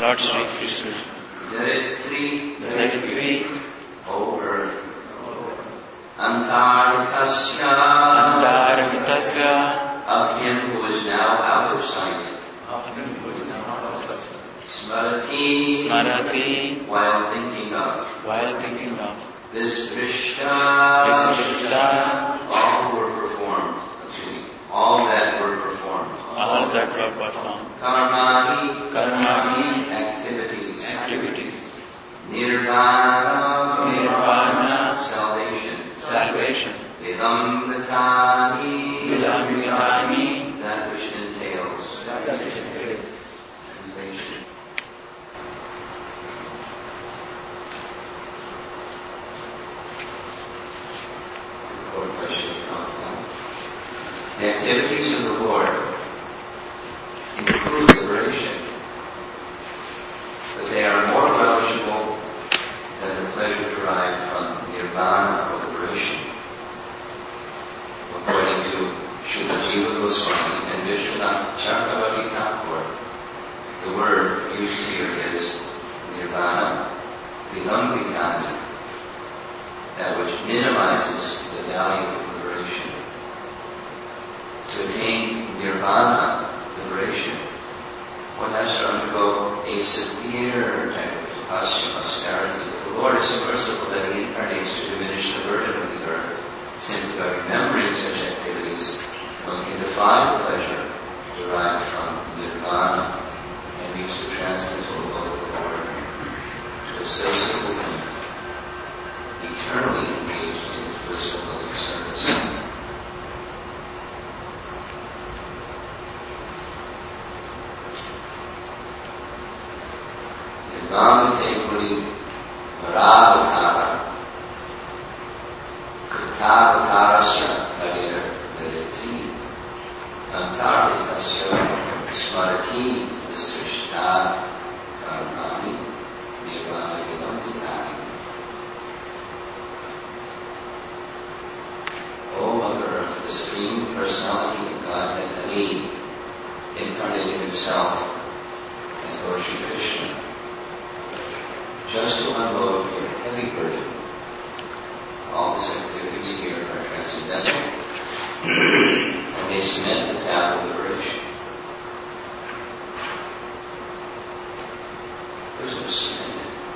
Lord Sri Krishna. Daritri, O earth, Antaritasya, of him who is now out of sight. Smarati, while thinking of. Visrishta, all who were performed. All that were performed. Karmani, activities. Nirvana, salvation. Vidambitani, that which entails. Translation. The activities of the Lord include liberation, but they are more relishable than the pleasure derived from nirvana or liberation. According to Srila Jiva Goswami and Vishwanath Chakravarti Thakur, the word used here is nirvana, vidambitani, that which minimizes the value of liberation. To attain nirvana, liberation, one has to undergo a severe type of tapasya, austerity. The Lord is so merciful that He incarnates to diminish the burden of the earth. Simply by remembering such activities, one can defy the pleasure derived from nirvana and reach the transcendental abode of the Lord. To associate with Him, eternally engaged in His blissful loving service. Nirvamate Guri Varavatara Kritavatarasya Harir Dhariti Antaritasya Smarati Visrishta Karmani Nirvana Vidambitani. O Mother Earth, the Supreme Personality of Godhead Hari incarnated Himself as Lord Shri Krishna, just to unload your heavy burden. All His activities here are transcendental, and they cement the path of liberation. There's no cement.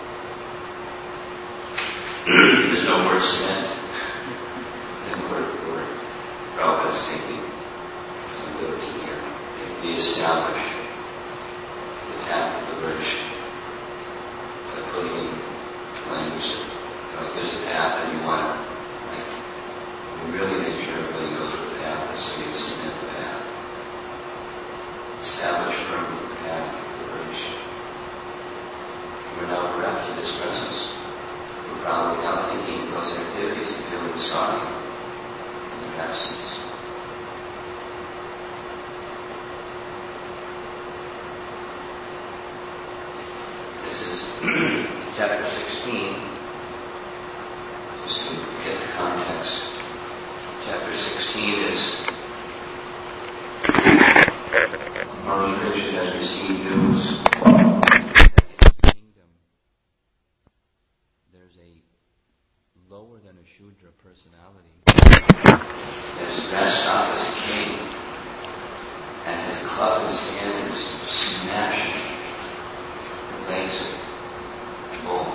There's no word cement in the word. Prabhupada is taking some liberty here. We establish the path of liberation. Putting in language like there's a path and you want to, we really make sure everybody knows what the path is, so we cement the path. Establish firmly the path of liberation. We're now bereft of His presence. We're probably now thinking of those activities and feeling sorry in their absence. This is chapter 16, just to get the context. Chapter 16 is Maharaj Krishna has received news that in his kingdom there's a lower than a Shudra personality that's dressed up as a king and has a club in his hand and is smashing the legs of bull.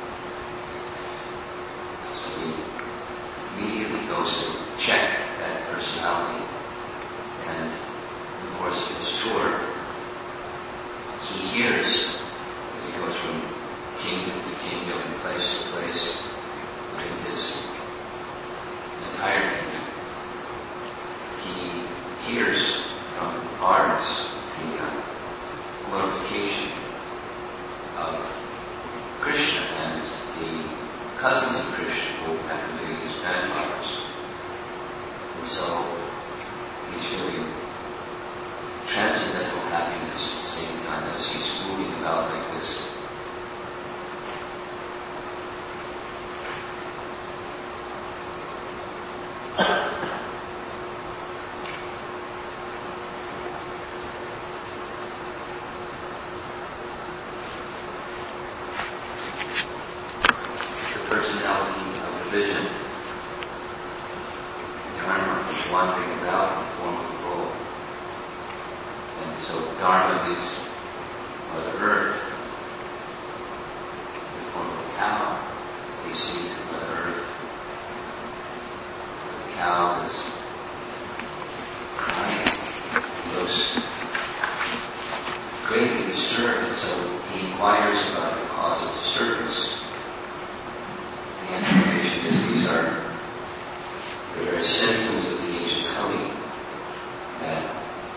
So he immediately goes to check that personality, and in the course of his tour, he hears, as he goes from kingdom to kingdom and place to place within his entire kingdom, he hears from bards the glorification of Krishna and the cousins of Krishna who happen to be his grandfathers. And so he's feeling transcendental happiness at the same time as he's moving about like this. easily disturbed, so he inquires about the cause of disturbance. The implication is these are the very symptoms of the age of Kali that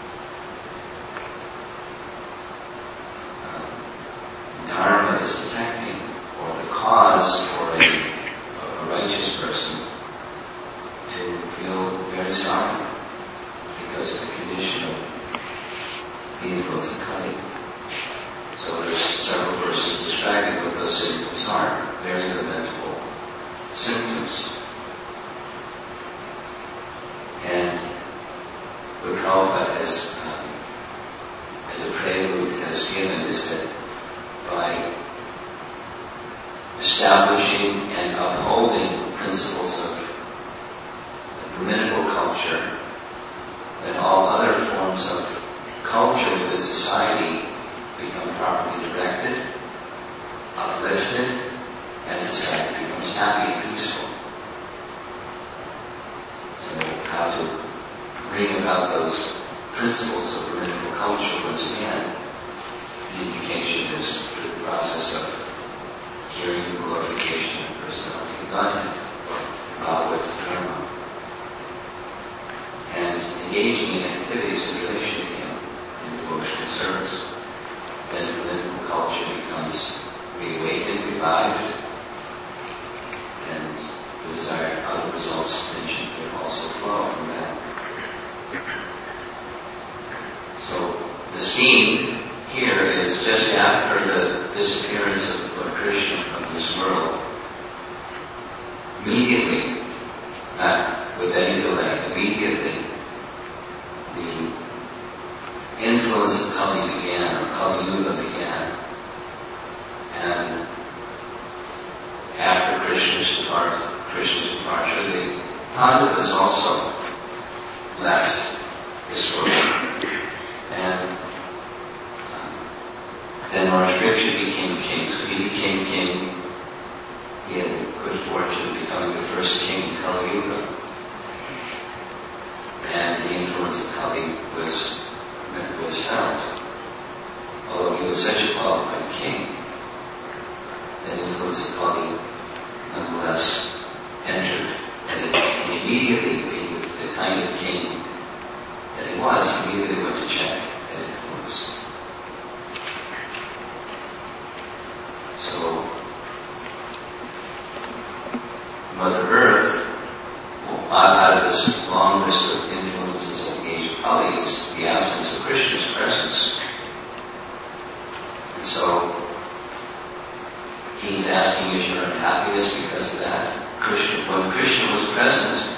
Dharma is detecting, or the cause for a righteous person to feel very sorry because of the condition of the influence of Kali. So there's several verses describing what those symptoms are, very lamentable symptoms. And what Prabhupada as a prelude has given is that by establishing and upholding principles of the Brahminical culture, then all other forms of culture within society become properly directed, uplifted, and society becomes happy and peaceful. So how to bring about those principles of Brahminical culture, once again, the indication is through the process of hearing the glorification of personality of Godhead, or Bhagavad Dharma, and engaging in activities in relation to Him in devotional service. Then the Brahminical culture becomes reawakened, revived, and the desired other results mentioned can also flow from that. So the scene here is just after the disappearance of Lord Krishna from this world. Immediately, not with any delay, immediately, the influence of Kali began, or Kali Yuga began. And after Krishna's departure, the Pandavas also left this world. And then Lord Krishna became king. So he became king. He had the good fortune of becoming the first king in Kali Yuga. And the influence of Kali was felt. Although he was such a qualified king, the influence of Kali nonetheless entered. And he immediately, being the kind of king that he was, immediately went to check that influence. So, Mother Earth, out of this long list of influences of the age of Kali, is the absence of Krishna's presence. And so, he's asking, is your unhappiness because of that? When Krishna was present,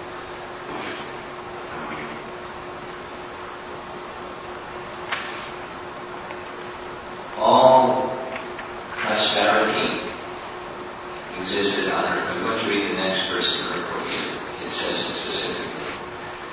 all prosperity existed on earth. I'm going to read the next verse in the report. It says it specifically.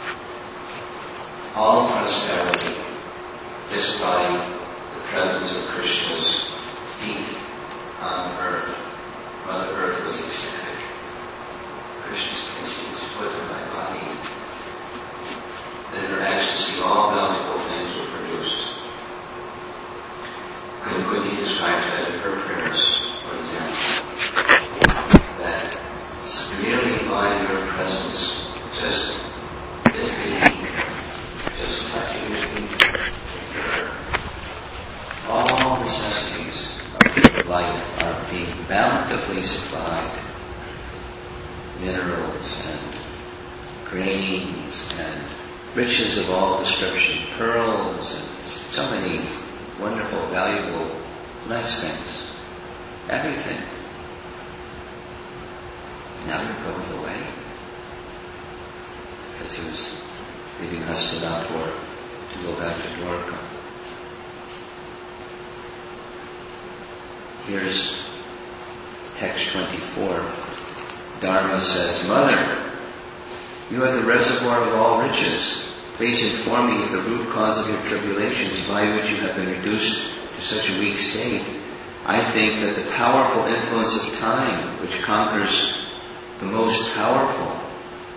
All prosperity, just by the presence of Krishna's feet on earth. Mother Earth was ecstatic. Krishna's placing his foot in my body. Then in her ecstasy, all bountiful things were produced. Kunti describes that in her prayers, for example, that merely by your presence, just visiting, just touching your feet, all necessities of life are being bountifully supplied. Minerals and grains and riches of all description, pearls and so many wonderful, valuable, nice things. Everything. Now you're going away. Because he was leaving Hastinapur to go back to Dwarka. Here's text 24. Dharma says, Mother, you are the reservoir of all riches. Please inform me of the root cause of your tribulations by which you have been reduced to such a weak state. I think that the powerful influence of time, which conquers the most powerful,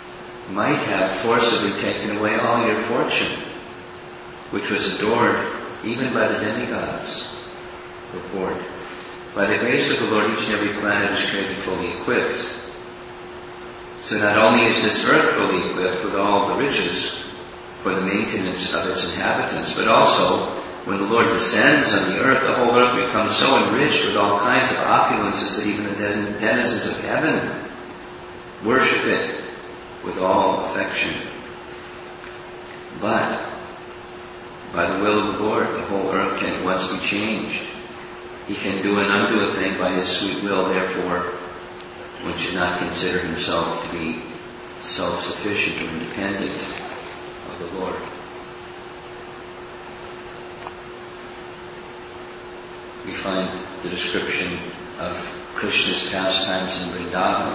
might have forcibly taken away all your fortune, which was adored even by the demigods, report. By the grace of the Lord, each and every planet is created fully equipped. So not only is this earth fully equipped with all the riches for the maintenance of its inhabitants, but also, when the Lord descends on the earth, the whole earth becomes so enriched with all kinds of opulences that even the denizens of heaven worship it with all affection. But, by the will of the Lord, the whole earth can at once be changed. He can do and undo a thing by His sweet will, therefore, one should not consider himself to be self-sufficient or independent of the Lord. We find the description of Krishna's pastimes in Vrindavan.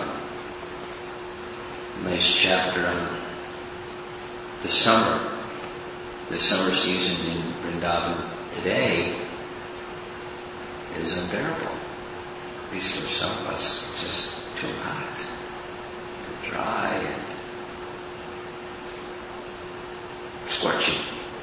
A nice chapter on the summer. The summer season in Vrindavan today is unbearable. At least for some of us, it's just too hot and dry and scorching.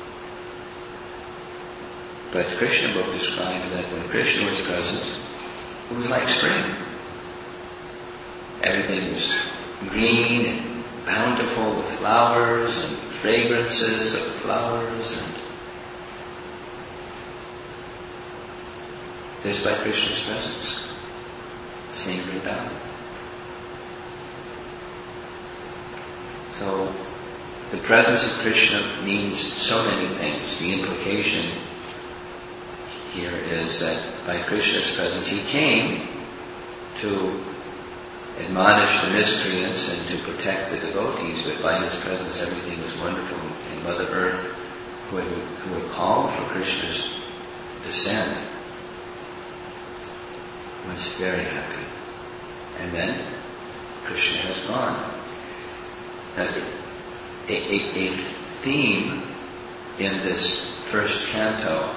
But Krishna book describes that when Krishna was present, it was like spring. Everything was green and bountiful with flowers and fragrances of flowers, and just by Krishna's presence, seeing Vrindavan. So, the presence of Krishna means so many things. The implication here is that by Krishna's presence He came to admonish the miscreants and to protect the devotees, but by His presence everything was wonderful. And Mother Earth, who had called for Krishna's descent, was very happy. And then Krishna has gone. Now, a theme in this first canto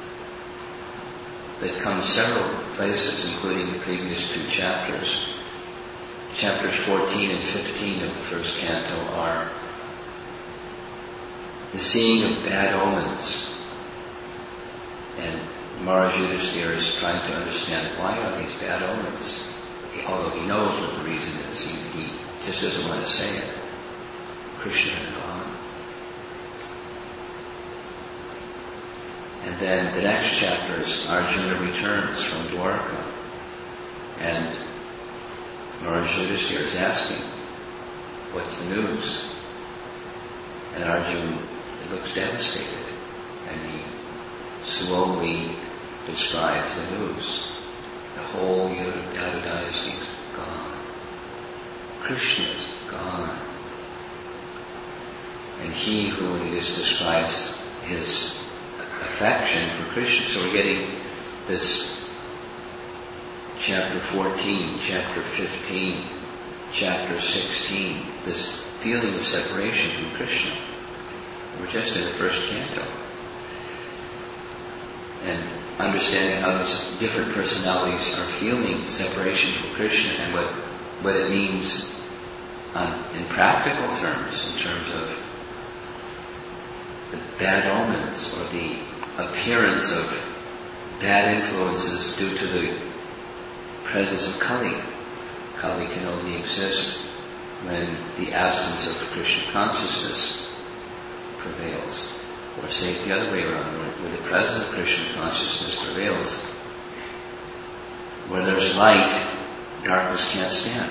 that comes several places, including the previous two chapters. Chapters 14 and 15 of the first canto are the seeing of bad omens. And Maharaj Yudhisthira is trying to understand why are these bad omens. Although he knows what the reason is, he just doesn't want to say it. Krishna had gone. And then the next chapter is Arjuna returns from Dwarka. And Maharaj Yudhisthira is asking, what's the news? And Arjuna looks devastated. And he slowly describes the news. The whole Yadu dynasty is gone. Krishna is gone. And he who in this describes his affection for Krishna. So we're getting this chapter 14, chapter 15, chapter 16, this feeling of separation from Krishna. We're just in the first canto. And understanding how these different personalities are feeling separation from Krishna and what it means in practical terms, in terms of the bad omens or the appearance of bad influences due to the presence of Kali. Kali can only exist when the absence of Krishna consciousness prevails. Or say it the other way around, where the presence of Krishna consciousness prevails. Where there's light, darkness can't stand.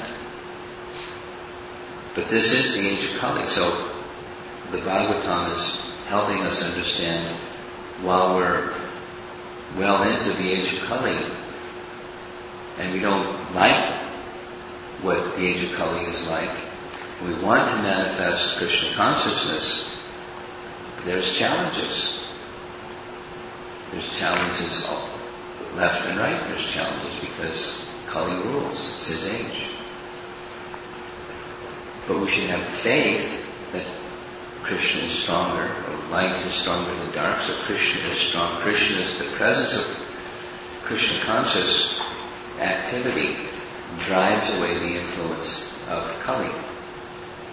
But this is the age of Kali, so the Bhagavatam is helping us understand while we're well into the age of Kali, and we don't like what the age of Kali is like, we want to manifest Krishna consciousness, there's challenges. There's challenges left and right. There's challenges because Kali rules. It's his age. But we should have faith that Krishna is stronger, or light is stronger than dark, so Krishna is strong. Krishna is the presence of Krishna conscious activity drives away the influence of Kali.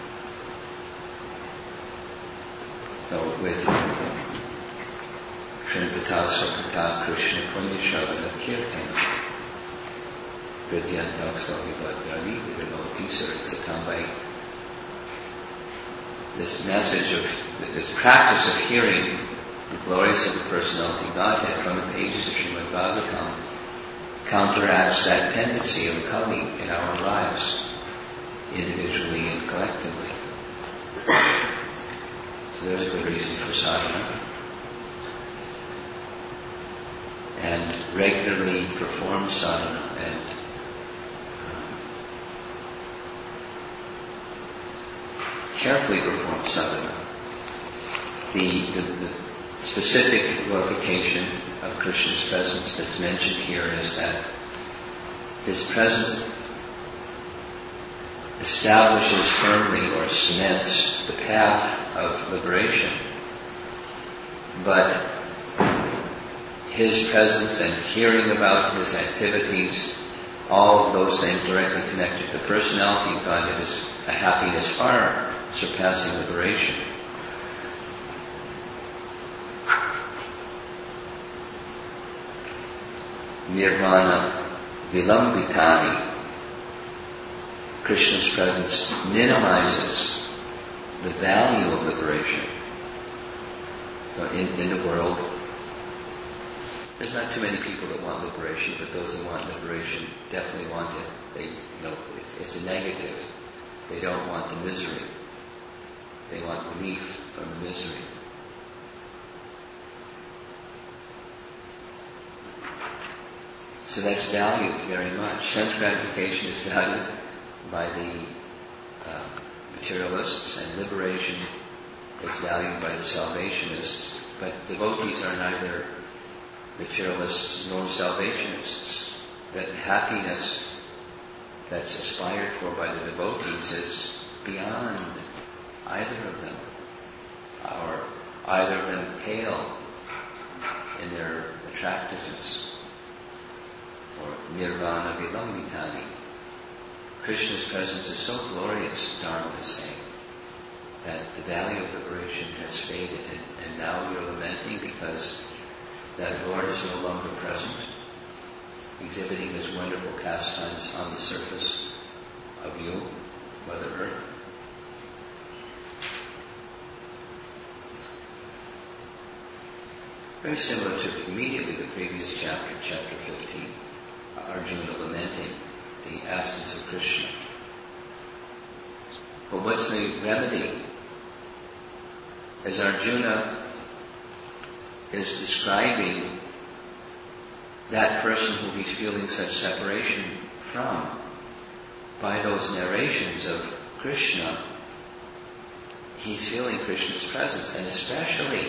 So with Shrimpata Sakata Krishna Punya Shavana Kirtana Vidyantak Sahibadrani Vivinoti Saritsatambai. This message of, this practice of hearing the glories of the Personality Godhead from the pages of Srimad Bhagavatam counteracts that tendency of Kali in our lives, individually and collectively. So there's a good reason for sadhana. And regularly perform sadhana and carefully perform sadhana. The specific glorification of Krishna's presence that's mentioned here is that His presence establishes firmly or cements the path of liberation. But His presence and hearing about His activities, all of those things directly connected to the personality of God, is a happiness far surpassing liberation. Nirvana vilambitani. Krishna's presence minimizes the value of liberation. So in the world, there's not too many people that want liberation, but those that want liberation definitely want it. It's a negative. They don't want the misery. They want relief from the misery. So that's valued very much. Sense gratification is valued by the materialists, and liberation is valued by the salvationists. But devotees are neither materialists nor salvationists. That happiness that's aspired for by the devotees is beyond either of them, or either of them pale in their attractiveness. Or nirvana vilambitani. Krishna's presence is so glorious, Dharma is saying, that the value of liberation has faded, and now we are lamenting because that Lord is no longer present, exhibiting His wonderful pastimes on the surface of you, Mother Earth. Very similar to immediately the previous chapter, chapter 15, Arjuna lamenting the absence of Krishna. But what's the remedy? As Arjuna is describing that person who he's feeling such separation from by those narrations of Krishna, he's feeling Krishna's presence, and especially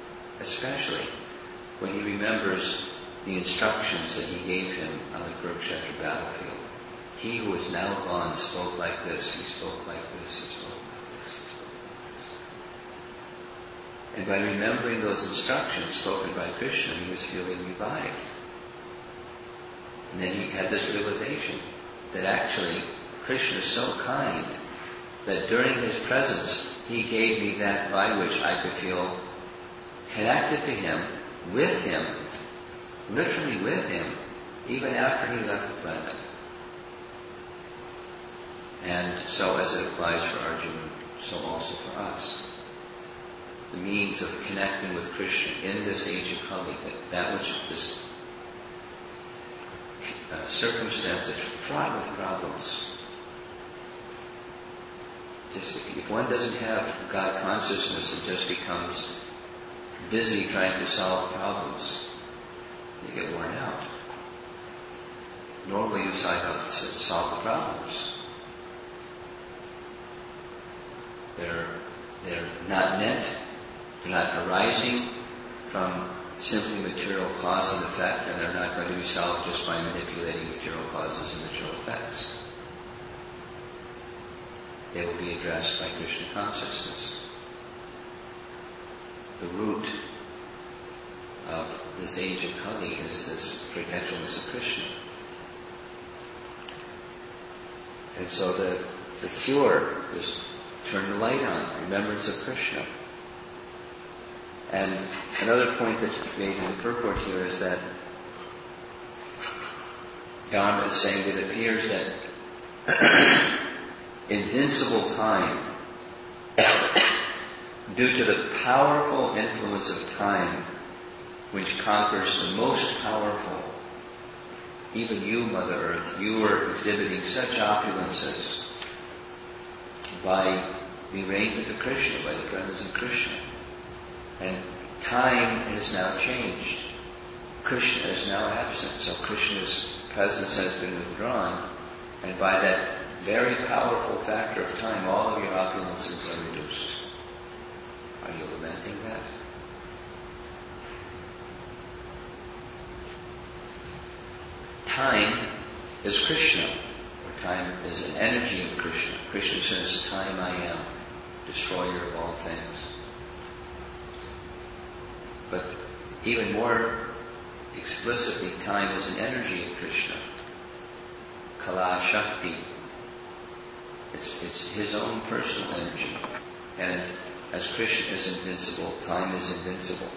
when he remembers the instructions that he gave him on the Kurukshetra battlefield. He who is now gone spoke like this, he spoke like this, he spoke like this, he spoke like this. And by remembering those instructions spoken by Krishna, he was feeling revived. And then he had this realization that actually Krishna is so kind that during His presence He gave me that by which I could feel connected to Him, with Him, literally with Him, even after He left the planet. And so as it applies for Arjuna, so also for us. The means of connecting with Krishna in this age of Kali, that which this circumstance is fraught with problems. Just if one doesn't have God consciousness and just becomes busy trying to solve problems, you get worn out. Nor will you decide how to solve the problems. They're not meant, they're not arising from simply material cause and effect, and they're not going to be solved just by manipulating material causes and material effects. They will be addressed by Krishna consciousness. The root of this age of Kali is this forgetfulness of Krishna. And so the cure is turn the light on, remembrance of Krishna. And another point that's made in the purport here is that Dharma is saying that it appears that invincible time, due to the powerful influence of time, which conquers the most powerful, even you, Mother Earth, you are exhibiting such opulences by the reign of the Krishna, by the presence of Krishna. And time has now changed. Krishna is now absent, so Krishna's presence has been withdrawn, and by that very powerful factor of time, all of your opulences are reduced. Are you lamenting that? Time is Krishna, or time is an energy of Krishna. Krishna says, time I am, destroyer of all things. But even more explicitly, time is an energy of Krishna. Kala Shakti. It's his own personal energy. And as Krishna is invincible, time is invincible.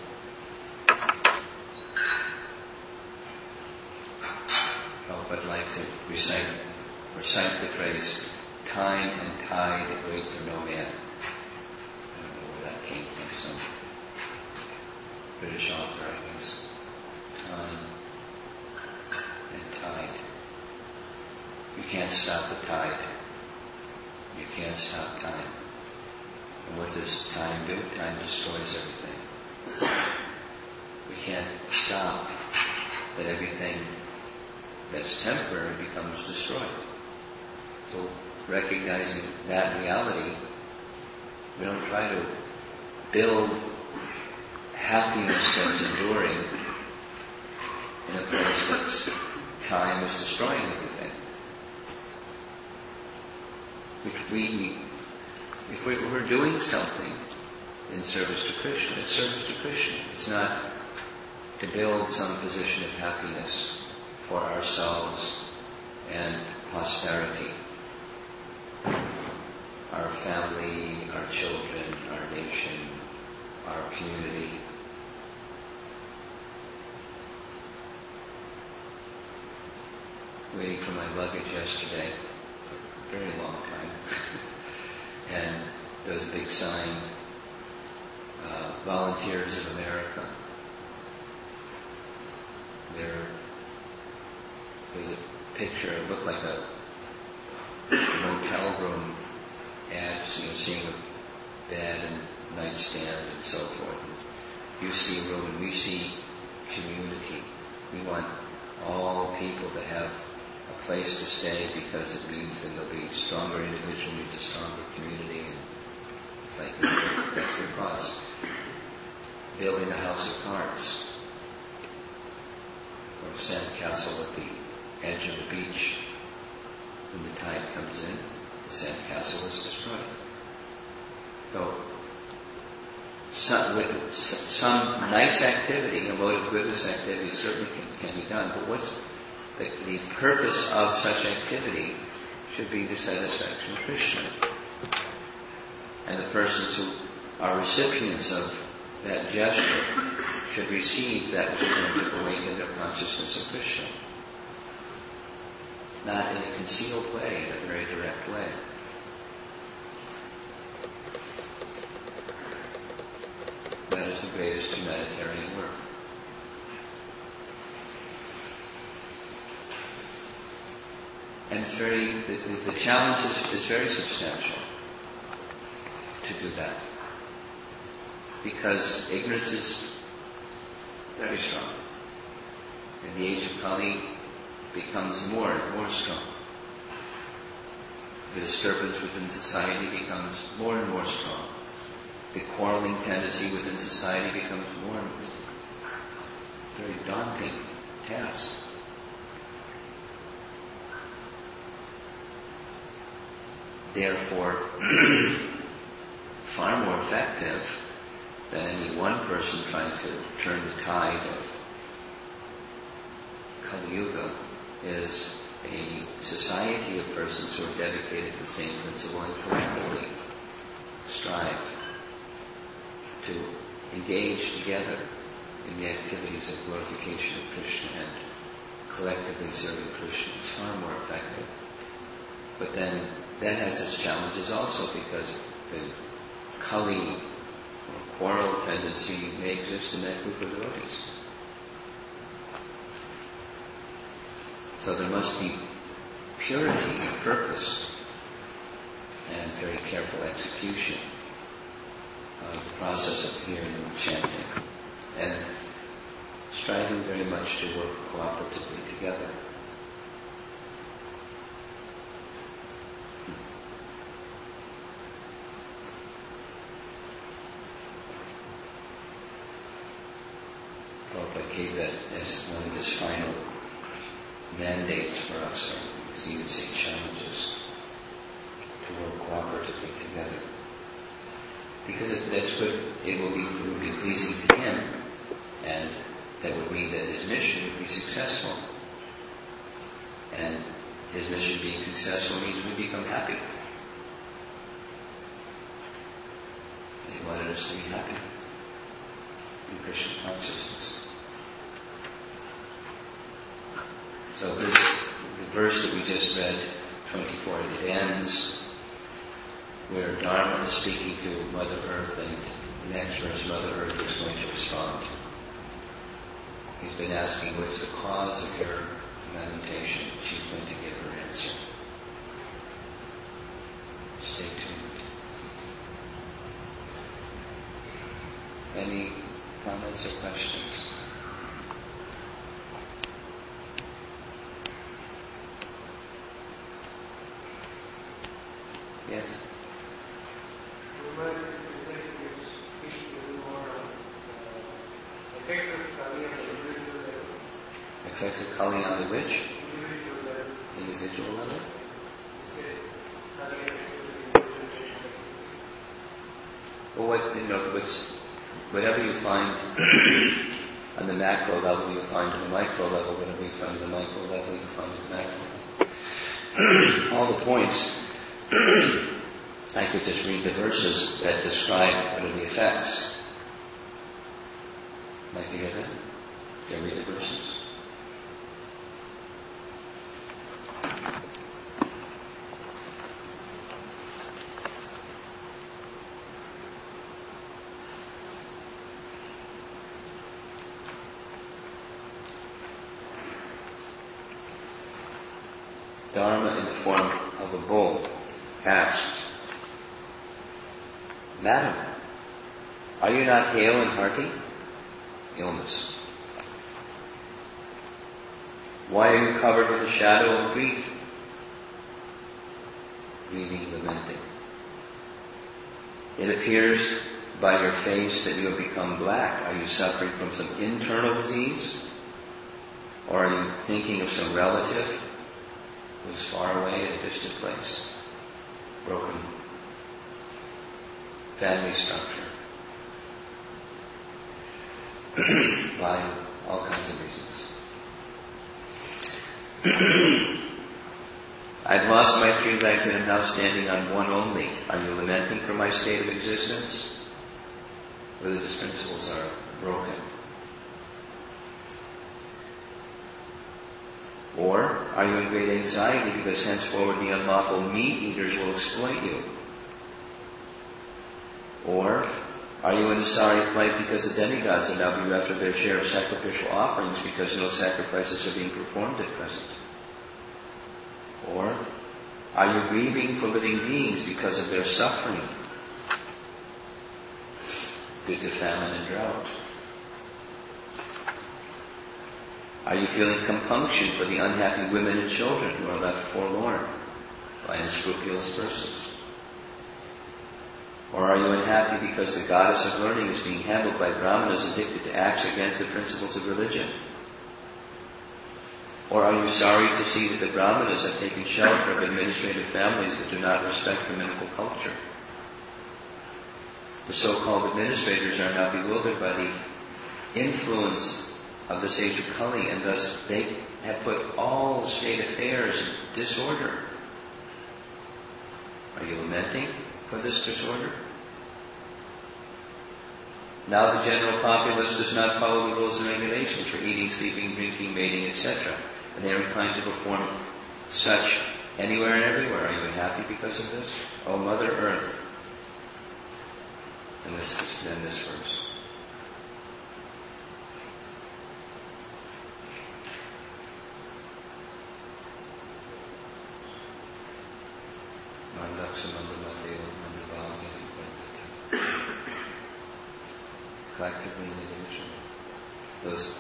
I'd like to recite the phrase, time and tide wait for no man. I don't know where that came from, some British author, I guess. Time and tide. You can't stop the tide. You can't stop time. And what does time do? Time destroys everything. We can't stop that everything that's temporary becomes destroyed. So recognizing that reality, we don't try to build happiness that's enduring in a place that's time is destroying everything. If we're doing something in service to Krishna, it's service to Krishna. It's not to build some position of happiness for ourselves and posterity, our family, our children, our nation, our community. Waiting for my luggage yesterday for a very long time. And there was a big sign, Volunteers of America. There's a picture, it looked like a motel room ad, seeing a bed and nightstand and so forth. And you see a room and we see community. We want all people to have a place to stay because it means that they'll be a stronger individual, means a stronger community. And it's like, that's the cause. Building a house of cards. Or a sandcastle at the edge of the beach. When the tide comes in, the sandcastle is destroyed. So, some nice activity, a mode of goodness activity certainly can be done, but what's the purpose of such activity should be the satisfaction of Krishna. And the persons who are recipients of that gesture should receive that which is going to awaken their consciousness of Krishna. Not in a concealed way, in a very direct way. That is the greatest humanitarian work. And it's the challenge is very substantial to do that. Because ignorance is very strong. And the age of Kali becomes more and more strong. The disturbance within society becomes more and more strong. The quarreling tendency within society becomes more and more very daunting task. Therefore, far more effective than any one person trying to turn the tide of Kali Yuga is a society of persons who are dedicated to the same principle and collectively strive to engage together in the activities of glorification of Krishna and collectively serving Krishna, it's far more effective. But then that has its challenges also, because the Kali or quarrel tendency may exist in that group of devotees. So there must be purity of purpose and very careful execution of the process of hearing and chanting, and striving very much to work cooperatively together. Prabhupada gave that as one of his final mandates for us, or as you would say, challenges, to work cooperatively together. Because that's good, it will be pleasing to him, and that would mean that his mission would be successful. And his mission being successful means we become happy. He wanted us to be happy in Krishna consciousness. So the verse that we just read, 24, it ends where Dharma is speaking to Mother Earth, and the next verse, Mother Earth is going to respond. He's been asking what's the cause of your lamentation. She's going to give her answer. Stay tuned. Any comments or questions? Yes? Effects of Kali on the which? Individual level? Well, whatever you find on the macro level, you find on the micro level. Whatever you find on the micro level, you find on the macro level. All the points, I could just read the verses that describe what are the effects. Like to hear that? Can I read the verses? Dharma in the form of a bull asked, "Madam, are you not hale and hearty?" Illness. "Why are you covered with the shadow of grief?" Grieving, lamenting. "It appears by your face that you have become black. Are you suffering from some internal disease? Or are you thinking of some relative who's far away at a distant place? Broken family structure. By all kinds of reasons. I've lost my 3 legs and am now standing on one only. Are you lamenting for my state of existence? Religious principles are broken. Or are you in great anxiety because henceforward the unlawful meat eaters will exploit you? Or are you in a sorry plight because the demigods are now bereft of their share of sacrificial offerings because no sacrifices are being performed at present? Or are you grieving for living beings because of their suffering due to famine and drought? Are you feeling compunction for the unhappy women and children who are left forlorn by unscrupulous persons? Or are you unhappy because the goddess of learning is being handled by brahmanas addicted to acts against the principles of religion? Or are you sorry to see that the brahmanas have taken shelter of administrative families that do not respect rabbinical culture? The so-called administrators are now bewildered by the influence of the sage of Kali, and thus they have put all state affairs in disorder. Are you lamenting for this disorder? Now the general populace does not follow the rules and regulations for eating, sleeping, drinking, mating, etc. And they are inclined to perform such anywhere and everywhere. Are you happy because of this? O Mother Earth. And then this verse. Collectively and individually. Those,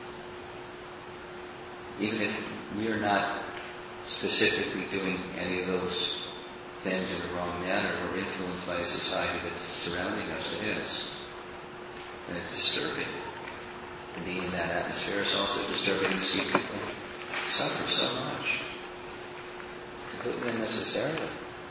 even if we are not specifically doing any of those things in the wrong manner, we're influenced by a society that's surrounding us. It is. And it's disturbing. And being in that atmosphere is also disturbing to see people suffer so much. Completely unnecessarily.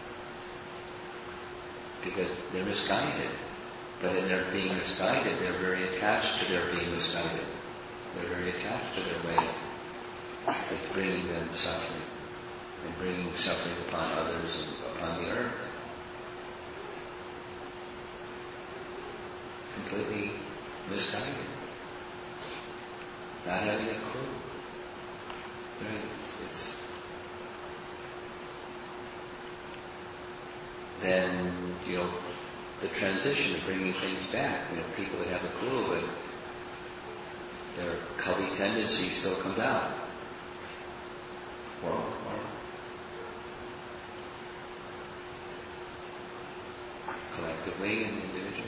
Because they're misguided. But in their being misguided, they're very attached to their being misguided. They're very attached to their way of bringing them suffering. And bringing suffering upon others and upon the earth. Completely misguided. Not having a clue. Right? Then, the transition of bringing things back. People that have a clue, but their cubby tendency still comes out. Or collectively and individually.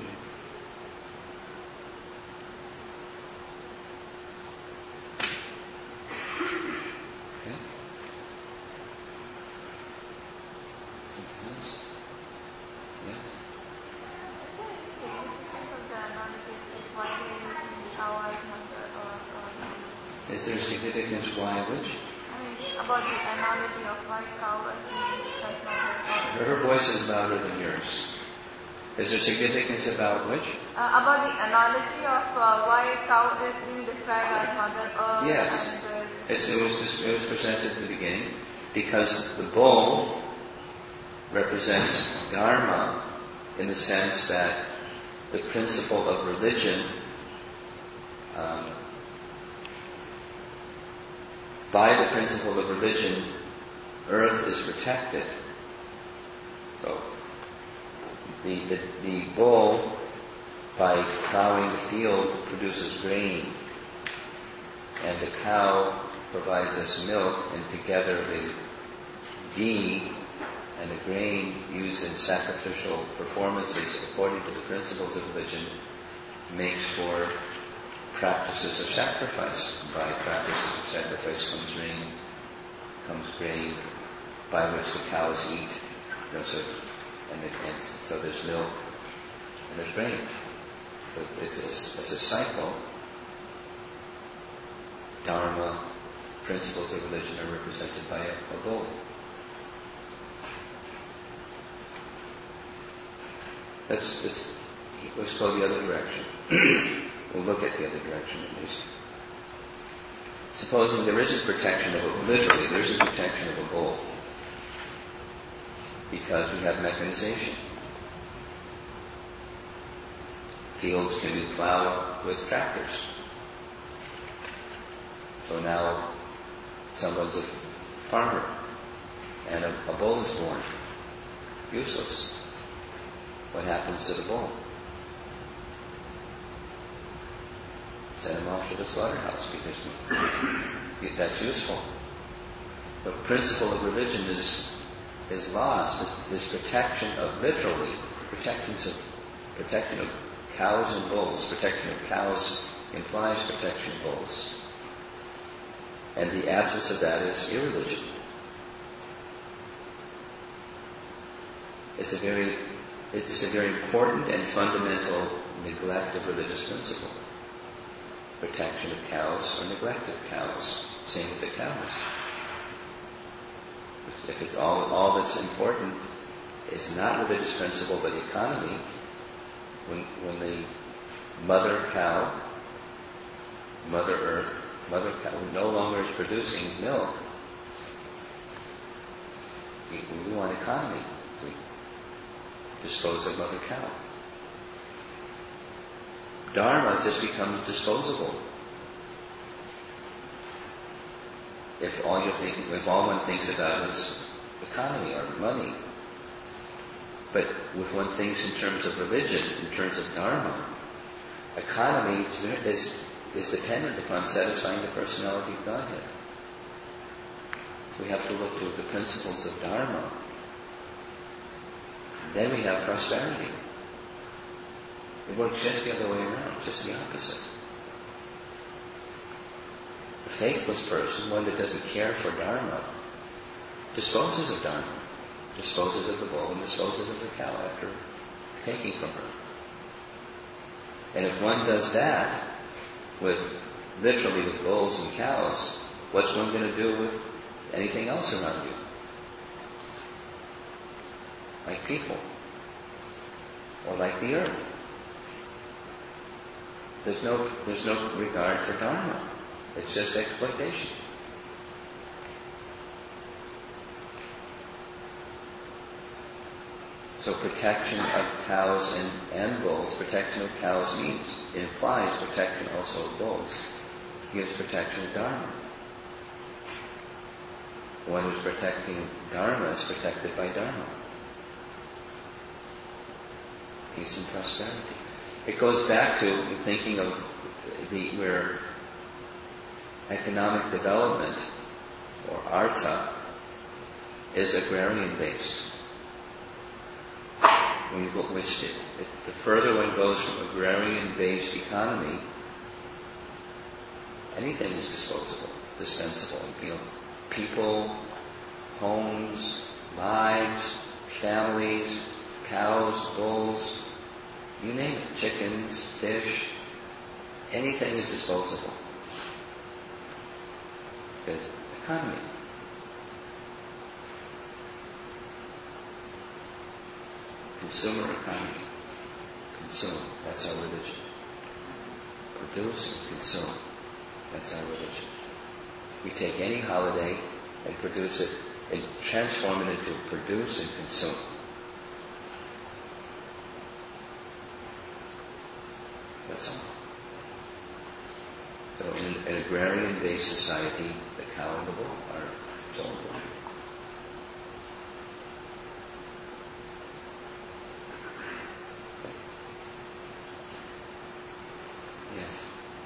Okay? Something else? Yes? Is there significance why which? About the analogy of white cow as being Her voice is louder than yours. Is there significance about which? About the analogy of why cow is being described as Mother Earth. Yes. And it was presented at the beginning because the bull represents Dharma in the sense that the principle of religion by the principle of religion, earth is protected. So, the bull, by plowing the field, produces grain. And the cow provides us milk, and together the ghee and the grain used in sacrificial performances according to the principles of religion makes for practices of sacrifice. By practices of sacrifice comes grain by which the cows eat. So there's milk and there's grain. But it's a cycle. Dharma, principles of religion are represented by a bull. Let's go the other direction. We'll look at the other direction at least. Supposing there isn't protection of a, literally there isn't protection of a bull because we have mechanization. Fields can be plowed with tractors. So now someone's a farmer and a bull is born. Useless. What happens to the bull? Send him off to the slaughterhouse because that's useful. The principle of religion is lost. This protection of literally protection of cows and bulls. Protection of cows implies protection of bulls, and the absence of that is irreligion. It's a very important and fundamental neglect of religious principle. Protection of cows or neglect of cows. Same with the cows. If it's all that's important is not religious principle but economy, when the mother cow, Mother Earth, Mother cow no longer is producing milk, we want economy. We dispose of Mother cow. Dharma just becomes disposable. If all one thinks about is economy or money. But if one thinks in terms of religion, in terms of Dharma, economy is dependent upon satisfying the personality of Godhead. So we have to look to the principles of Dharma. Then we have prosperity. It works just the other way around, just the opposite. A faithless person, one that doesn't care for Dharma, disposes of Dharma, disposes of the bull and disposes of the cow after taking from her. And if one does that, literally with bulls and cows, what's one going to do with anything else around you? Like people. Or like the earth. There's no regard for Dharma. It's just exploitation. So protection of cows and bulls, protection of cows implies protection also of bulls. Gives protection of Dharma. The one who's protecting Dharma is protected by Dharma. Peace and prosperity. It goes back to thinking of where economic development, or artha, is agrarian-based. The further one goes from agrarian-based economy, anything is disposable, dispensable. People, homes, lives, families, cows, bulls, you name it, chickens, fish, anything is disposable. Because economy. Consumer economy. Consume. That's our religion. Produce and consume. That's our religion. We take any holiday and produce it and transform it into produce and consume. That's all. So in an agrarian-based society, the cow and the bull are so important. Yes.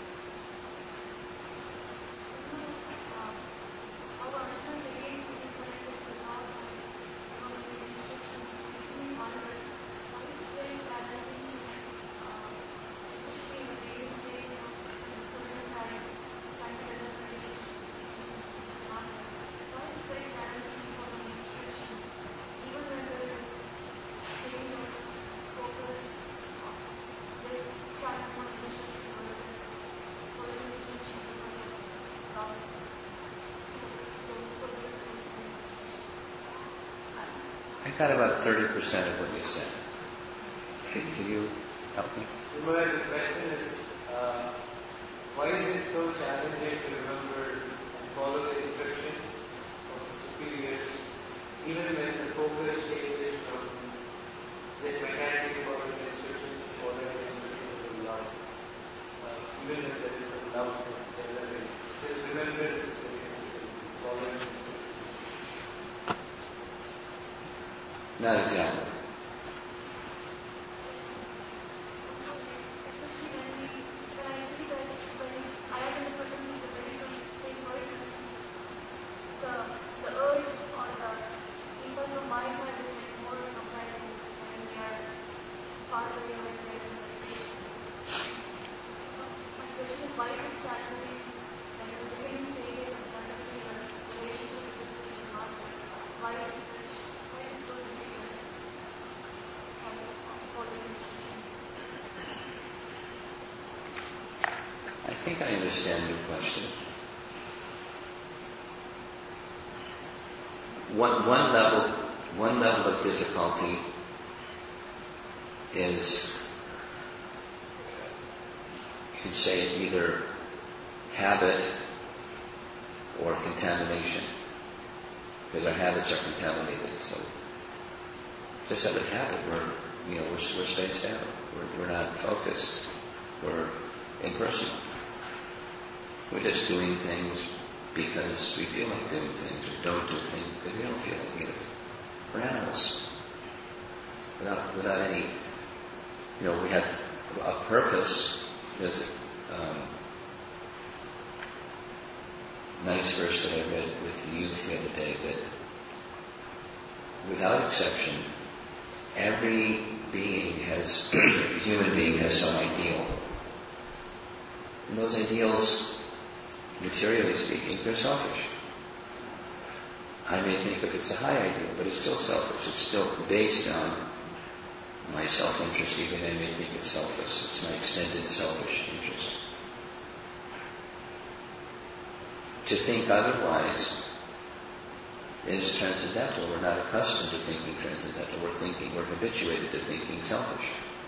I got about 30% of what you said. Can you help me? Well, the question is, why is it so challenging to remember and follow the instructions of the superiors, even when the focus changes from just mechanically following the instructions to following the instructions of the Lord? Even if there is some doubt, still remembrance is very difficult following the instructions. Not exactly. I think I understand your question. One level of difficulty is, you could say, either habit or contamination, because our habits are contaminated. So, just out of habit, we're spaced out. We're not focused. We're impersonal. We're just doing things because we feel like doing things, or don't do things because we don't feel like it. We're animals. Without any, we have a purpose. There's a nice verse that I read with the youth the other day that without exception, every human being has some ideal. And those ideals, materially speaking, they're selfish. I may think if it's a high ideal, but it's still selfish. It's still based on my self-interest, even I may think it's selfless. It's my extended selfish interest. To think otherwise is transcendental. We're not accustomed to thinking transcendental. We're habituated to thinking selfish.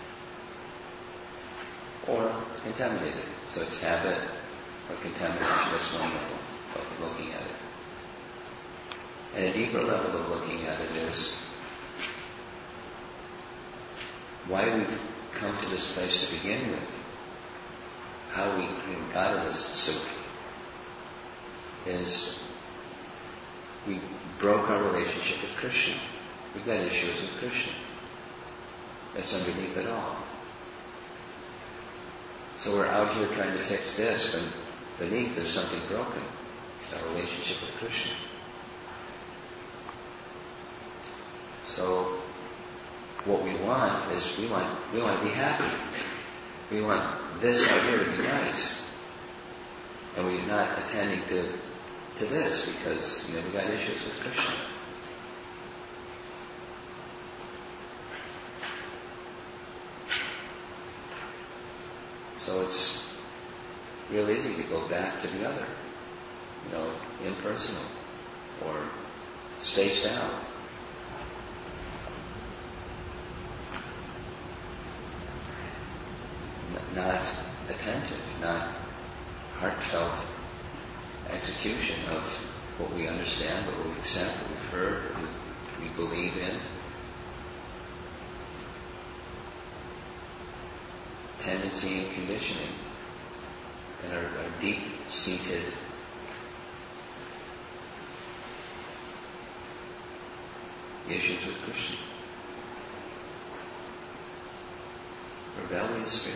Or contaminated. So it's habit or contamination. That's one level of looking at it. And a deeper level of looking at it is why we've come to this place to begin with, how we got in this soup, is we broke our relationship with Krishna. We've got issues with Krishna. That's underneath it all. So we're out here trying to fix this, but beneath there's something broken. It's our relationship with Krishna. So what we want is we want to be happy. We want this out here to be nice. And we're not attending to this because, we got issues with Krishna. So it's real easy to go back to the other, impersonal or spaced out. Not attentive, not heartfelt execution of what we understand, what we accept, what we've heard, what we believe in. Tendency and conditioning, and our deep-seated issues with Krishna. Rebellious spirit.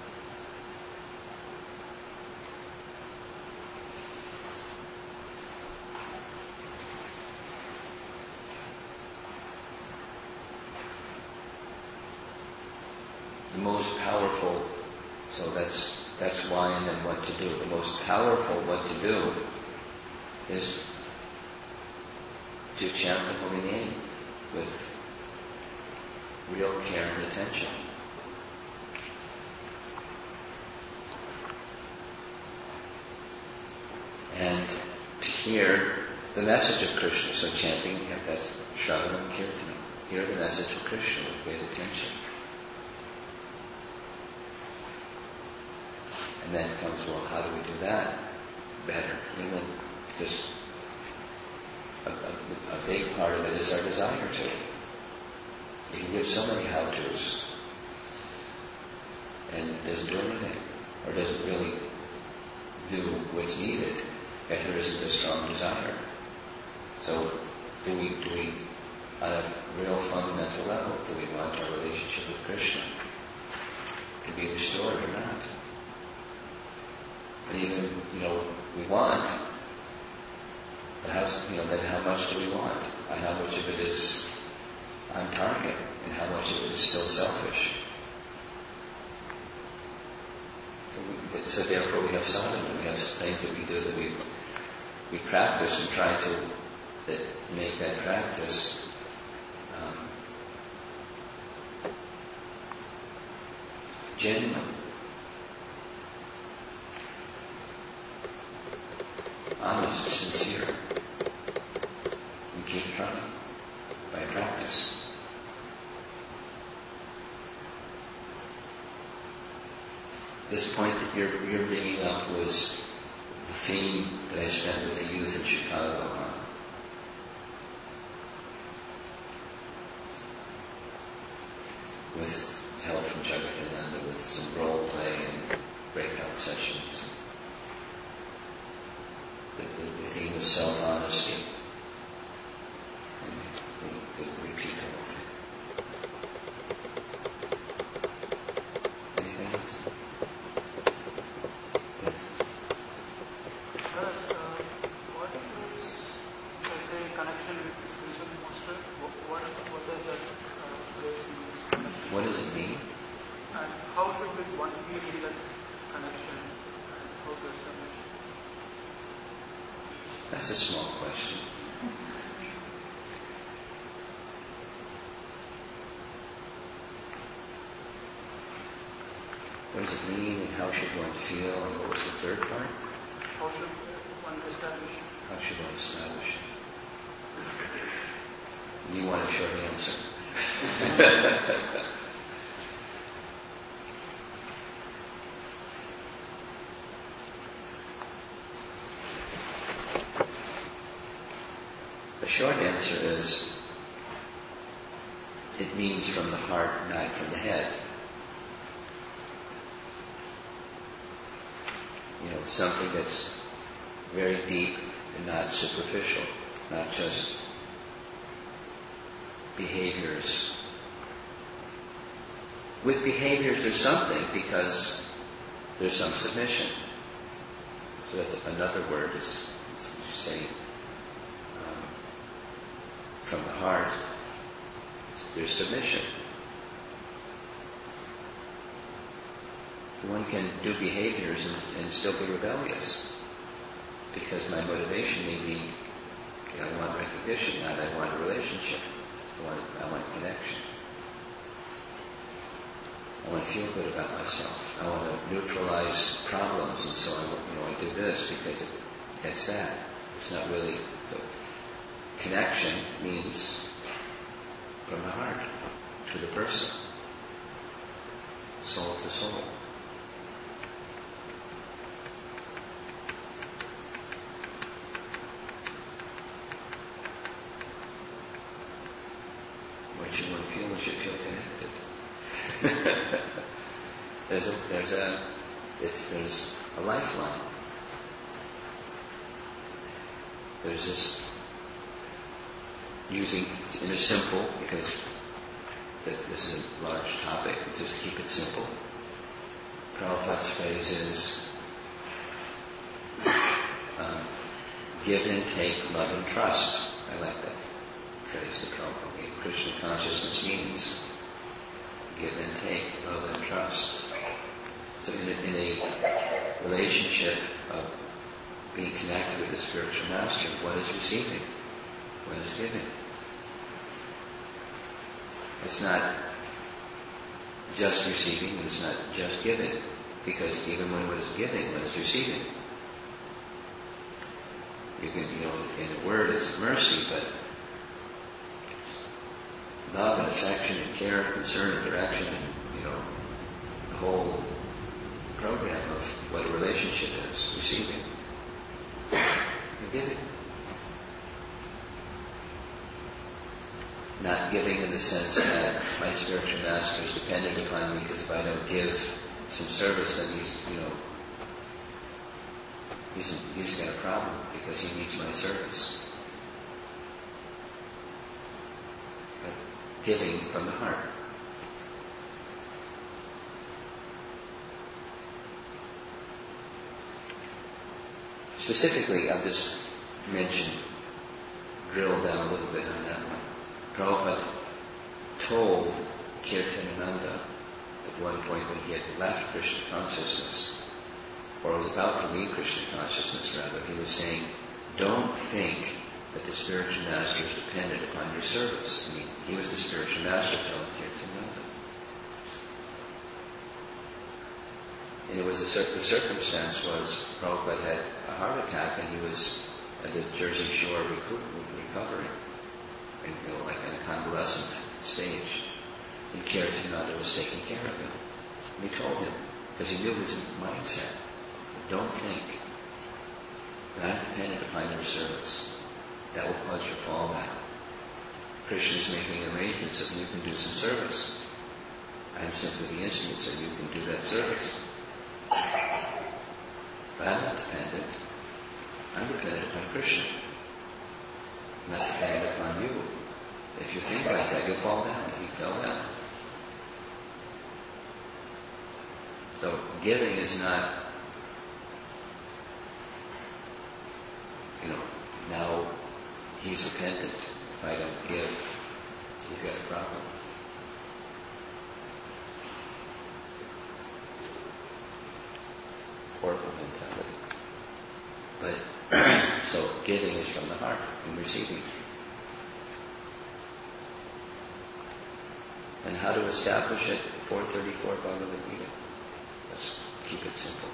The most powerful, so that's why and then what to do. The most powerful what to do is to chant the holy name with real care and attention. And to hear the message of Krishna. So chanting, that's Shravanam Kirtanam. Hear the message of Krishna with great attention. And then comes, well, how do we do that better? Just a big part of it is our desire to. You can give so many how-tos, and it doesn't do anything, or doesn't really do what's needed if there isn't a strong desire. So, do we, on a real fundamental level, do we want our relationship with Krishna to be restored or not? And even, we want, but then how much do we want? And how much of it is on target? And how much of it is still selfish? So therefore we have sadhana, we have things that we do that we practice and try to make that practice genuine. Honest, sincere, and keep trying by practice. This point that you're bringing up was the theme that I spent with the youth in Chicago on. With help from Jagadananda, with some role play and sessions. The theme of self-honesty. And we'll repeat the whole thing. Anything else? Yes. What is, say, connection with the spiritual master? What does that phrase mean? What does it mean? And how should one feel in that connection? And how to establish it? That's a small question. What does it mean, and how should one feel, and what was the third part? How should one establish it? How should one establish it? You want a short answer. The short answer is, it means from the heart, not from the head. Something that's very deep and not superficial, not just behaviors. With behaviors there's something because there's some submission. So that's another word is saying from the heart there's submission. One can do behaviors and still be rebellious because my motivation may be, I want recognition, not I want a relationship. I want connection. I want to feel good about myself. I want to neutralize problems, and so I do this because it gets that. It's not really. So connection means from the heart to the person, soul to soul. What you want to feel, you should feel connected. There's a lifeline. There's this using in a simple, because this is a large topic, just keep it simple. Prabhupada's phrase is give and take, love and trust. I like that phrase that Prabhupada gave. Krishna consciousness means give and take, love and trust. So in a relationship of being connected with the spiritual master, what is receiving? What is giving? It's not just receiving, it's not just giving, because even when what is giving, what is receiving? You can, in a word it's mercy, but love and affection and care and concern and direction and, the whole program of what a relationship is, receiving and giving. Not giving in the sense that my spiritual master is dependent upon me because if I don't give some service then he's got a problem because he needs my service. But giving from the heart. Specifically, I'll just drill down a little bit on that one. Prabhupada told Kirtanananda at one point when he had left Krishna consciousness, or was about to leave Krishna consciousness rather, he was saying, don't think that the spiritual master is dependent upon your service. I mean, he was the spiritual master telling Kirtanananda. And it was the circumstance was Prabhupada had a heart attack and he was at the Jersey Shore recovering, and like in a convalescent stage. And Kirtanananda was taking care of him. And he told him, because he knew his mindset, don't think that I'm dependent upon your service. That will cause your fall back. Krishna is making arrangements so that you can do some service. I'm simply the instrument so you can do that service. But I'm not dependent. I'm dependent upon Krishna. I'm not dependent upon you. If you think like that, you'll fall down. And he fell down. So giving is not, now he's repentant. If I don't give, he's got a problem. Horrible mentality. But, so giving is from the heart and receiving. And how to establish it? 434 Bhagavad Gita. Let's keep it simple.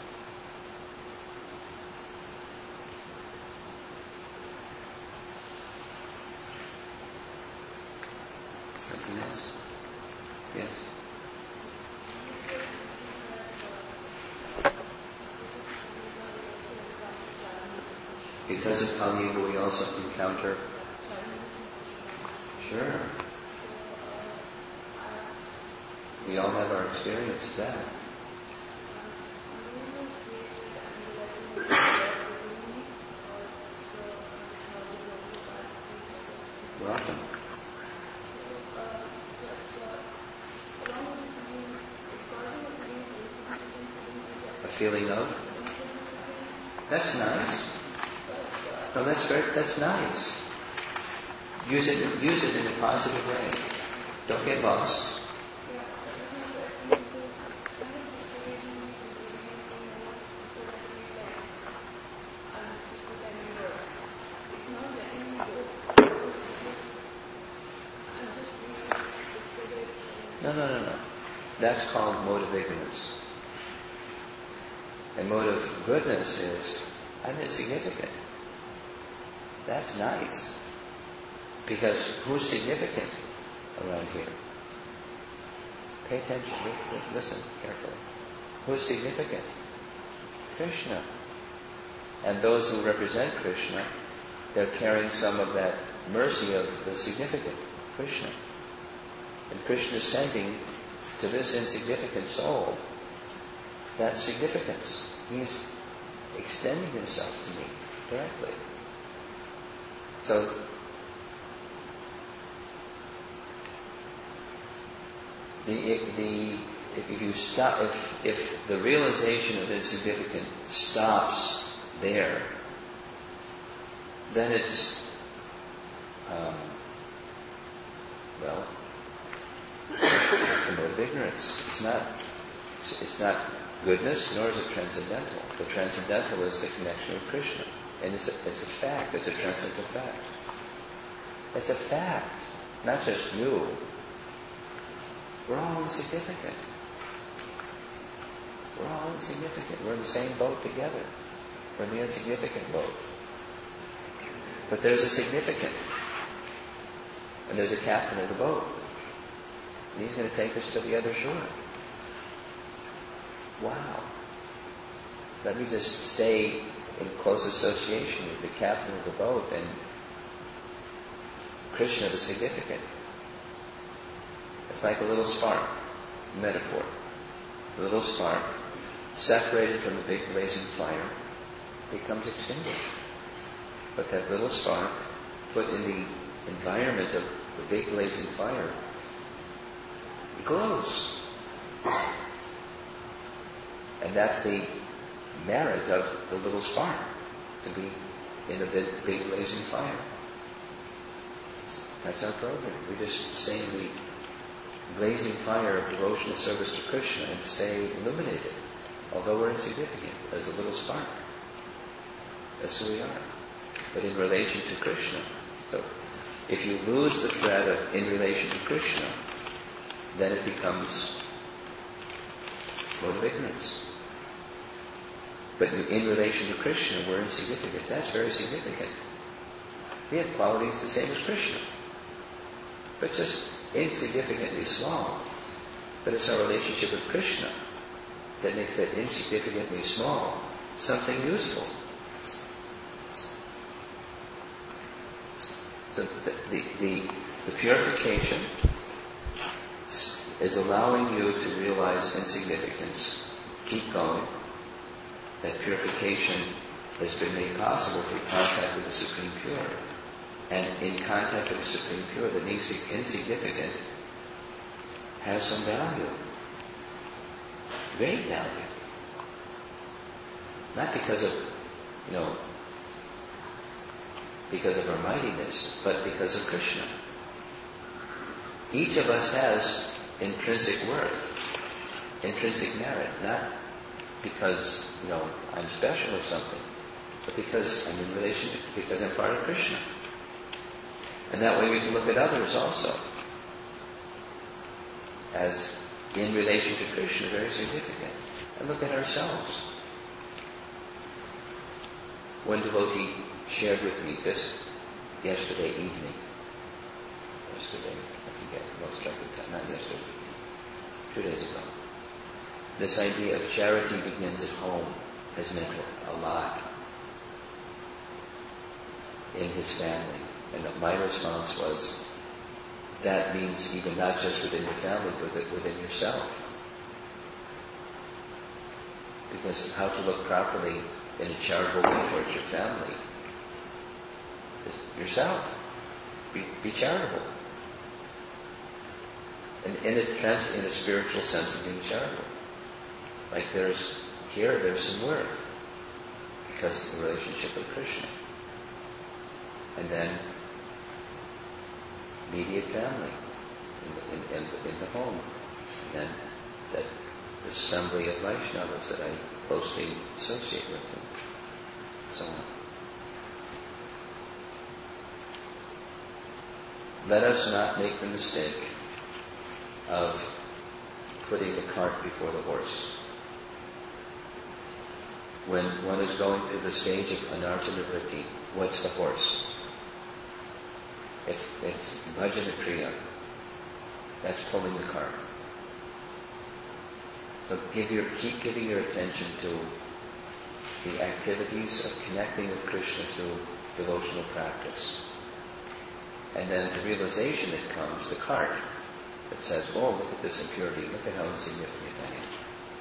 Something else? Yes? Because of Kali Yuga we also encounter... Sure. We all have our experience of that. Welcome. A feeling of? That's nice. No, that's nice. Use it in a positive way. Don't get lost. No. That's called mode of ignorance. And mode of goodness is, I'm insignificant. That's nice. Because who's significant around here? Pay attention. Listen carefully. Who's significant? Krishna. And those who represent Krishna, they're carrying some of that mercy of the significant, Krishna. And Krishna is sending to this insignificant soul that significance. He's extending himself to me directly. So, if the realization of insignificance stops there, then it's it's a mode of ignorance. It's not goodness, nor is it transcendental. The transcendental is the connection with Krishna. And it's a fact. It's a transcendental fact. It's a fact. Not just you. We're all insignificant. We're all insignificant. We're in the same boat together. We're in the insignificant boat. But there's a significant. And there's a captain of the boat. And he's going to take us to the other shore. Wow. Let me just stay in close association with the captain of the boat and Krishna, the significant. It's like a little spark. It's a metaphor. A little spark, separated from the big blazing fire, becomes extinguished. But that little spark, put in the environment of the big blazing fire, it glows. And that's the merit of the little spark, to be in a big blazing fire. That's our program. We just stay in the blazing fire of devotional service to Krishna and stay illuminated, although we're insignificant, as a little spark. That's who we are. But in relation to Krishna, so if you lose the thread of in relation to Krishna, then it becomes mode of ignorance. But in relation to Krishna, we're insignificant. That's very significant. We have qualities the same as Krishna, but just insignificantly small. But it's our relationship with Krishna that makes that insignificantly small something useful. So the purification is allowing you to realize insignificance. Keep going. that purification has been made possible through contact with the Supreme Pure. And in contact with the Supreme Pure, the insignificant has some value. Great value. Not because of, because of our mightiness, but because of Krishna. Each of us has intrinsic worth, intrinsic merit, not because, I'm special or something, but because I'm in relationship, because I'm part of Krishna. And that way we can look at others also as in relation to Krishna, very significant. And look at ourselves. One devotee shared with me this yesterday evening. I forget, lost track of time, not yesterday evening, 2 days ago. This idea of charity begins at home has meant a lot in his family. And my response was, that means even not just within your family, but within yourself. Because how to look properly in a charitable way towards your family is yourself. Be charitable. And in a spiritual sense of being charitable. Like there's some worth. Because of the relationship with Krishna. And then immediate family in the home. And then that assembly of Vaishnavas that I closely associate with them. So on. Let us not make the mistake of putting the cart before the horse. When one is going through the stage of anartha nivritti, what's the horse? It's bhajana kriya. That's pulling the cart. So keep giving your attention to the activities of connecting with Krishna through devotional practice. And then the realization that comes, the cart, that says, oh, look at this impurity, look at how insignificant I am.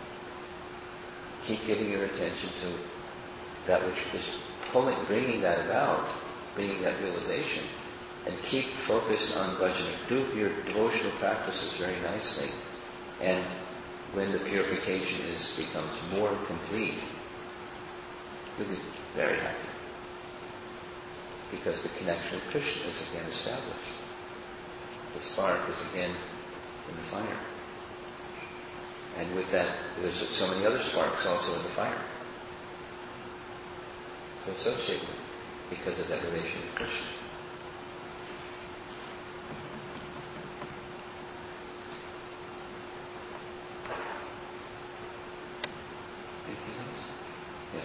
Keep giving your attention to that which is bringing that about, bringing that realization, and keep focused on bhajana. Do your devotional practices very nicely, and when the purification becomes more complete, you'll be very happy. Because the connection with Krishna is again established. The spark is again in the fire. And with that, there's so many other sparks also in the fire to associate with because of that relation with Krishna. Anything else? Yes.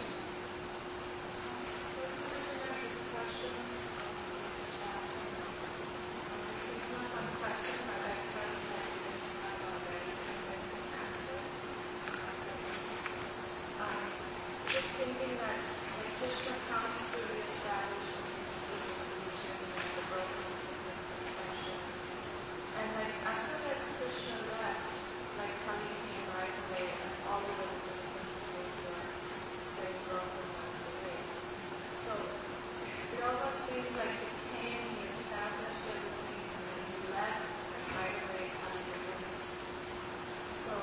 Just thinking that Krishna comes to reestablish the the brokenness of this expression. And as soon as Krishna left, Kali came right away and all the religious principles were very broken once away. So it almost seems like he came, he established everything, and then he left, and right away Kali begins. So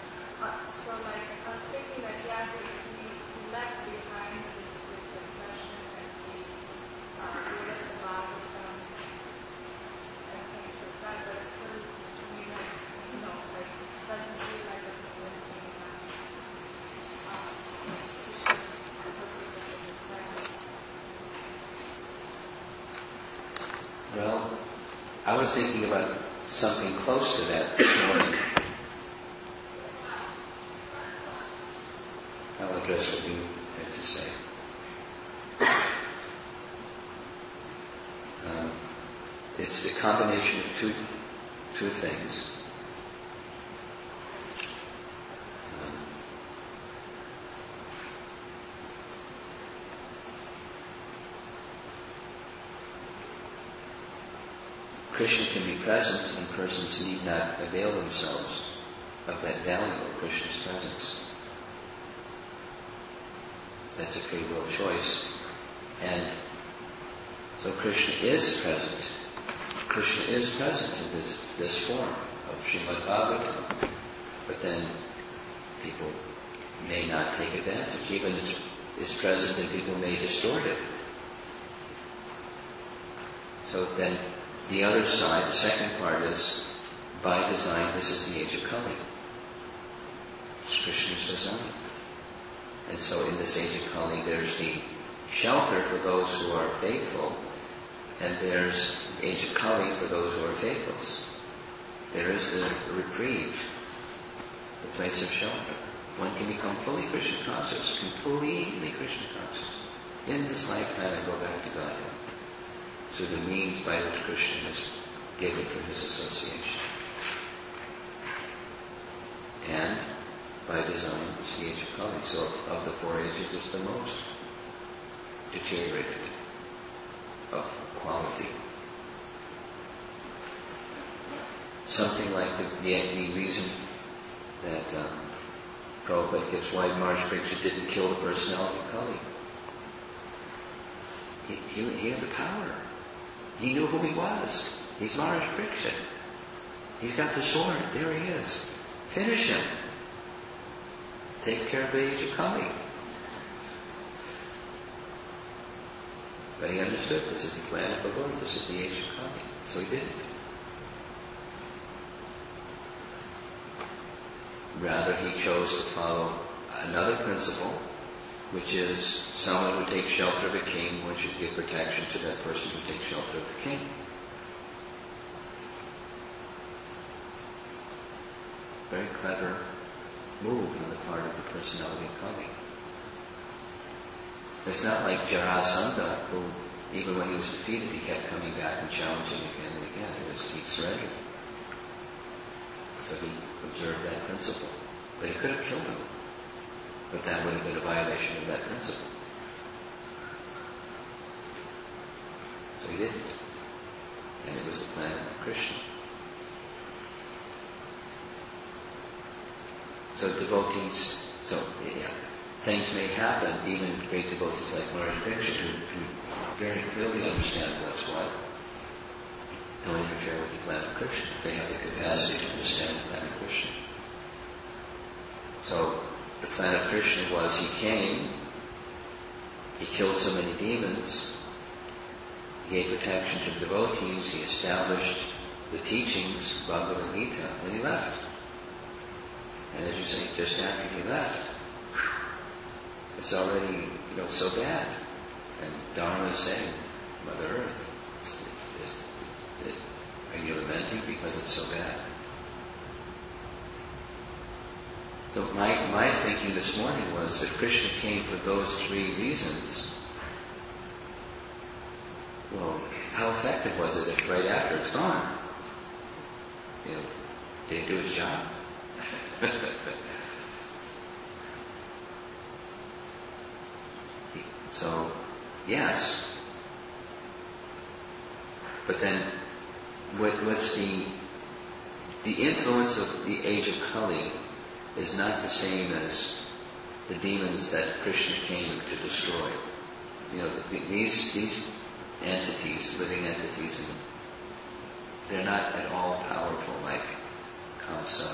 I was thinking that he left behind this expression and he gave us the Bhagavatam and things like that, but still to me doesn't feel like a convincing Krishna's purpose of the disciple. Well, I was thinking about something close to that this morning. I'll address what you had to say. It's the combination of two things. Krishna can be present and persons need not avail themselves of that value of Krishna's presence. That's a free will choice. And so Krishna is present. Krishna is present in this form of Srimad Bhagavatam. But then people may not take advantage. Even it's present and people may distort it. So then the other side, the second part is, by design, this is the age of Kali. It's Krishna's design. And so in this age of Kali, there's the shelter for those who are faithful, and there's the age of Kali for those who are faithless. There is the reprieve, the place of shelter. One can become fully Krishna conscious, completely Krishna conscious. In this lifetime, I go back to Godhead through the means by which Krishna has given for his association. And by design, it's the age of Kali. So of the four ages, it's the most deteriorated of quality. Something like the reason that Prabhupada gives why Maharaj Pariksha didn't kill the personality of Kali. He had the power. He knew who he was. He's Maharaj Pariksha. He's got the sword. There he is. Finish him. Take care of the age of Kali. But he understood this is the plan of the Lord. This is the age of Kali. So he did it. Rather, he chose to follow another principle, which is someone who takes shelter of a king, one should give protection to that person who takes shelter of the king. Very clever move on the part of the personality of Kali. It's not like Jarasandha, who, even when he was defeated, he kept coming back and challenging again and again. He surrendered. So he observed that principle. But he could have killed him. But that would have been a violation of that principle. So he didn't. And it was the plan of Krishna. So devotees, things may happen, even great devotees like Maharaj Pariksha, who very clearly understand what's what, don't interfere with the plan of Krishna if they have the capacity to understand the plan of Krishna. So the plan of Krishna was he came, he killed so many demons, he gave protection to the devotees, he established the teachings, Bhagavad Gita, and he left. And as you say, just after he left, it's already, so bad. And Dharma is saying, Mother Earth, are you lamenting because it's so bad? So my thinking this morning was, if Krishna came for those three reasons, well, how effective was it if right after it's gone? Did he do his job? So, yes. But then, what's the influence of the age of Kali is not the same as the demons that Krishna came to destroy. These entities, living entities, they're not at all powerful like Kamsa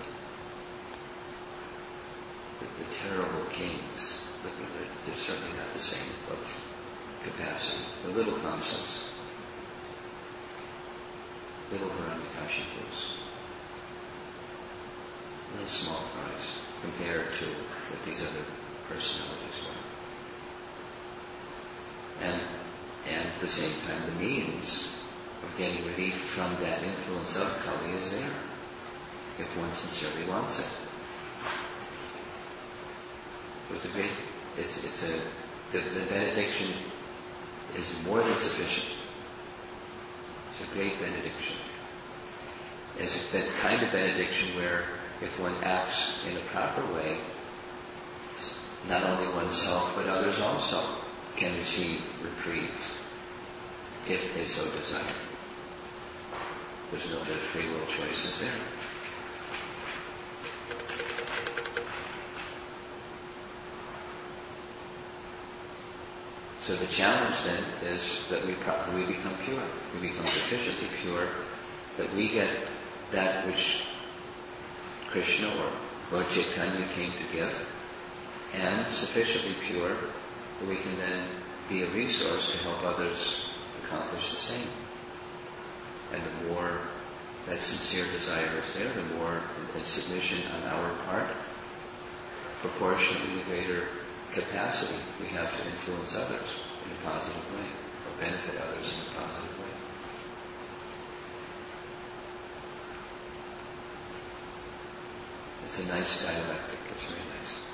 and the terrible kings. They're certainly not the same of capacity. The little Kamsas, little Hiranyakashipus, little small fries compared to what these other personalities were. And at the same time, the means of getting relief from that influence of Kali is there, if one sincerely wants it. But the benediction is more than sufficient. It's a great benediction. It's a kind of benediction where if one acts in a proper way, not only oneself but others also can receive reprieve if they so desire. There's free will choices there. So the challenge then is that we become pure. We become sufficiently pure that we get that which Krishna or Lord Chaitanya came to give, and sufficiently pure that we can then be a resource to help others accomplish the same. And the more that sincere desire is there, the more in submission on our part, proportionately the greater capacity we have to influence others in a positive way, or benefit others in a positive way. It's a nice dialectic. It's very nice.